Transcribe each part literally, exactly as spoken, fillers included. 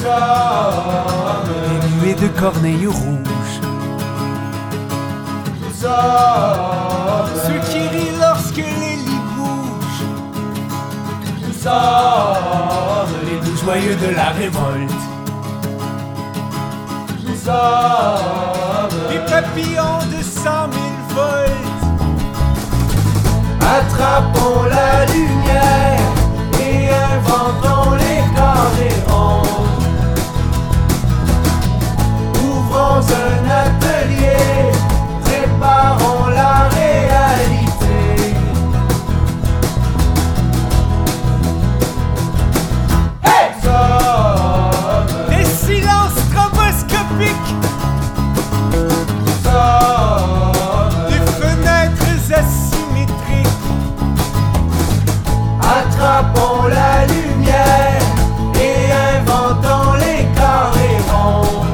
sommes des nuées de corneilles rouges. Nous sommes Ceux qui rient lorsque les lits bougent. Nous sommes Les doux joyeux de la révolte. Nous sommes Les papillons de cent mille volts. Attrapons la lumière et inventons les carrés ronds. Ouvrons un atelier, réparons la réalité. Hey! Nous sommes Les silences stroboscopiques. Nous sommes Des fenêtres asymétriques. Attrapons la lumière et inventons les carrés ronds.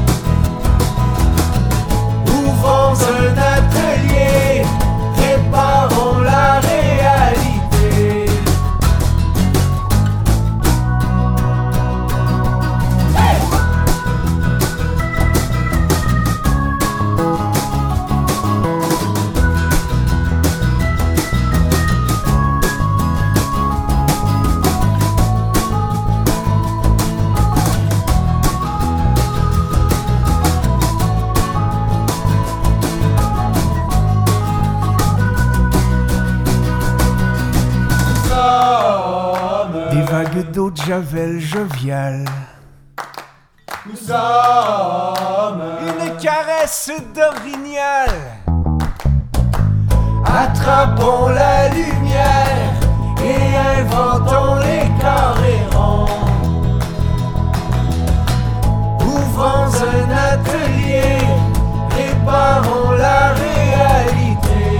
Ouvrons un atelier, réparons la réalité. Hey! Nous sommes, Des vagues d'eau de javel joviale. nous sommes, Une caresse d'orignal. attrapons la lumière et inventons les carrés ronds. Ouvrons un atelier, réparons la réalité.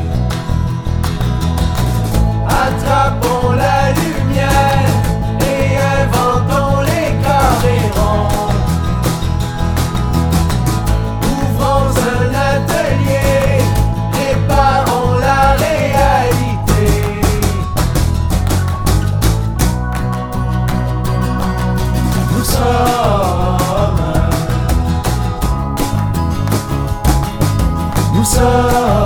Attrapons la lumière et inventons les carrés ronds. Ouvrons un atelier, réparons la réalité. Nous sommes, nous sommes.